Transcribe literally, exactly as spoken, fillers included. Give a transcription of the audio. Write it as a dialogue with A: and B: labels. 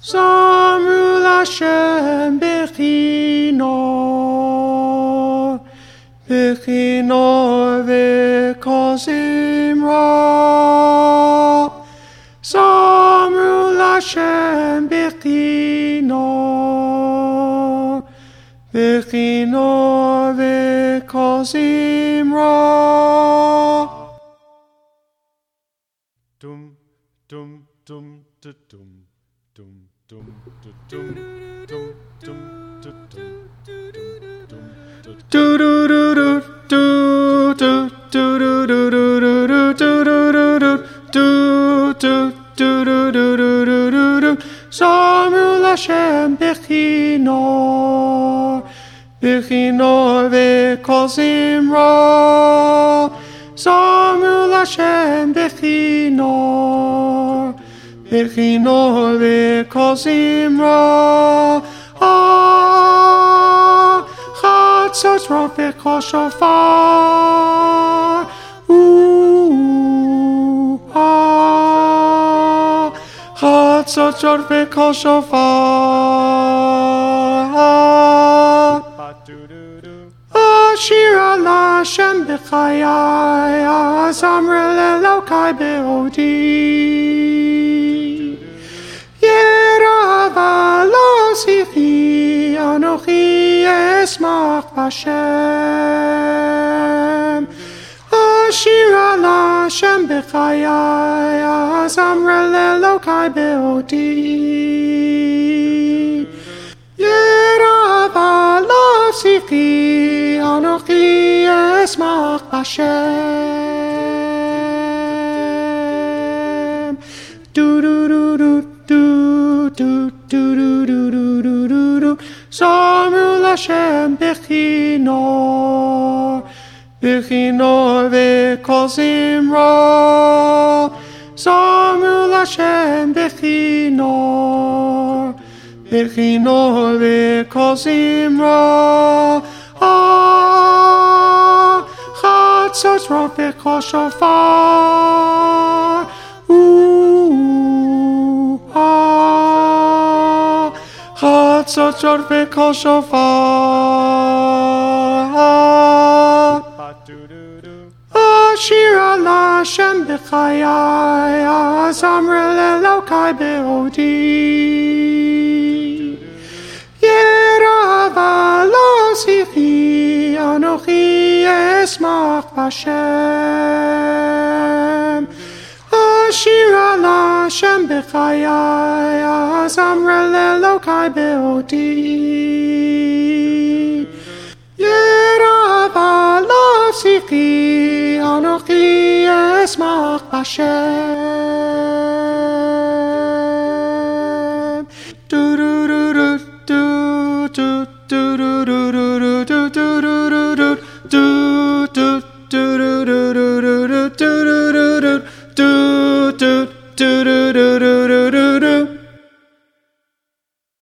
A: Zamru Lashem Bechinor, Bechinor Vekozimra. Zamru Lashem Bechinor, Bechinor Vekozimra. Dum, dum, dum, dum, dum. Dum dum dum dum dum dum dum dum do do do do do do do do do do do do do. Zamru Lashem Bechinor, Bechinor Vekozimra. Zamru Lashem Bechinor, Bechinor Vekozimra. Ah, Chatzot Rofek Shofar. Ooh, ah, Chatzot Rofek Shofar. Ashira Lashem Bechayai, Zamru Lelokai Be'odi. Anochi esmach Hashem, Ashira Lashem b'chayai, Zamru lelokai be'odi. Yerav alav zichi, Anochi esmach Hashem. Do do do do do do do do do do do do. Zamru Lashem Bechinor, Bechinor Vekozimra. Zamru Lashem Bechinor, Bechinor Vekozimra. Ah, Chatzot Rofek Shofar. Ooh, ah, Chatzot Rofek Shofar. Ashira Lashem b'chayai, Zamru lelokai be'odi. Yerav alav zichi, Anochi esmach Hashem. Ashira Lashem b'chayai, Zamru lelokai be'odi. Yerav alav zichi, Anochi esmach Hashem. Do do do do do do do do do do do do do do do do do do do.